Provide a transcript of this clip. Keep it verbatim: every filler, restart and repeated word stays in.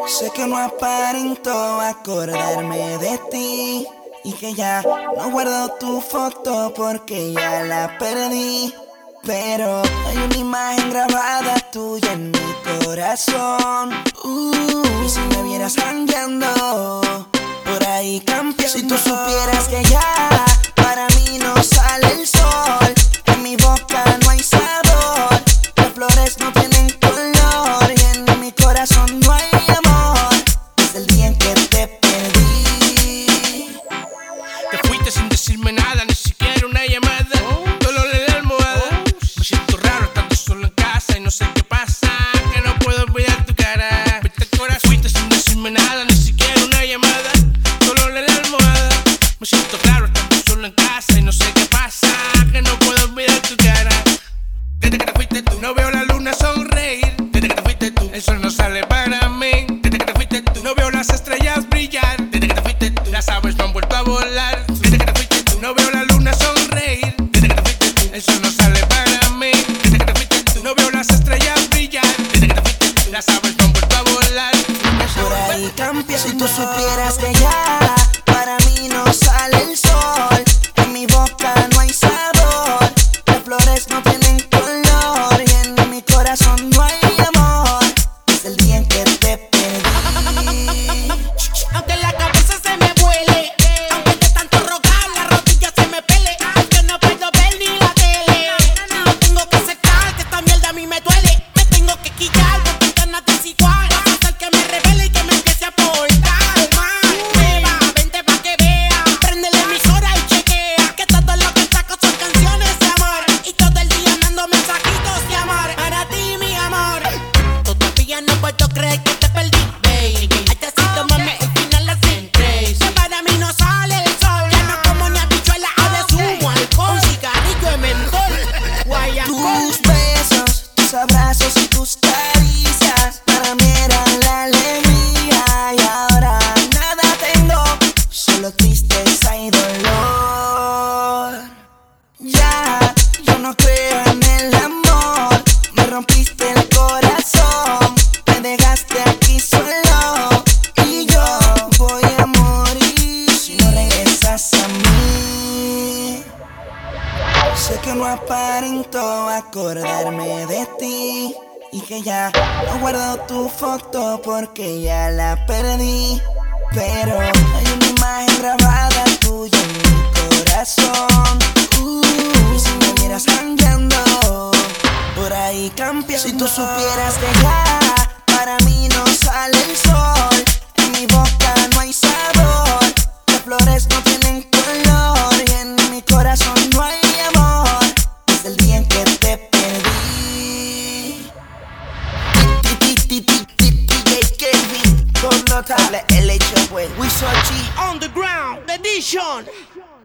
Sé que no aparento acordarme de ti y que ya no guardo tu foto porque ya la perdí. Pero hay una imagen grabada tuya en mi corazón. uh, Y si me vieras cambiando por ahí campeando, si tú supieras que ya para mí no sale el sol, en mi boca no hay sabor, las flores no tienen color y en mi corazón no hay amor. Desde el día en que te perdí. Te fuiste sin decirme nada, ni siquiera una llamada. Solo leí la almohada. Me siento raro estando solo en casa y no sé qué pasa, que no puedo olvidar tu cara. Viste el corazón. Te fuiste sin decirme nada, ni siquiera una llamada. Solo leí la almohada. Me siento raro estando solo en casa y no sé qué pasa, que no puedo olvidar tu cara. Desde que te fuiste tú, no veo la luna sonreír. Desde que te fuiste tú, el sol no sale para mí. Desde que te fuiste tú, no veo las estrellas brillar. Desde que te fuiste tú, las aves no han vuelto a volar. Desde que te fuiste tú, no veo la luna sonreír. Desde que te fuiste tú, el sol no sale para mí. Desde que te fuiste tú, no veo las estrellas brillar. Desde que te fuiste tú, las aves no han vuelto a volar. Por ahí campeando. Si tú supieras que ya para mí no sale el sol, en mi boca no hay sabor, las flores no tienen color y en mi corazón no hay amor. Desde el día en que te perdí. Aunque la cabeza se me vuele, aunque de tanto rogar la rodilla se me pele, aunque no puedo ver ni la tele, no tengo que aceptar que esta mierda a mí me duele. Me tengo que quitar porque ganas desigual, hacer que me revele y que me empiece a portar mal. Beba, vente pa' que vea, prende la emisora y chequea que todo lo que saco son canciones de amor, y todo el día mando mensajitos de amor para ti, mi amor. Todavía no puedo creer que te perdí, baby. Ay, te siento, mami, al final la senté. Que para mí no sale el sol, ya no como ni habichuela o de zumo, alcohol, cigarrillo de mentol, guayacol. Tus besos, tus abrazos y tus caricias para mí eran la alegría, y ahora nada tengo, solo tristeza y dolor. Ya, yo no creo en el amor, me rompiste el corazón, me dejaste aquí solo y yo voy a morir si no regresas a mí. Sé que no aparento acordarme de ti y que ya no guardo tu foto porque ya la perdí. Pero hay una imagen grabada tuya en mi corazón. uh, Y si me vieras cambiando por ahí campeando. Si tú supieras que ya para mí no sale el sol, en mi boca no hay sabor, las flores no tienen color y en mi corazón no hay amor. Desde el día en que te perdí. D J Kevin, con notable el hecho pues. We saw G on the ground edition.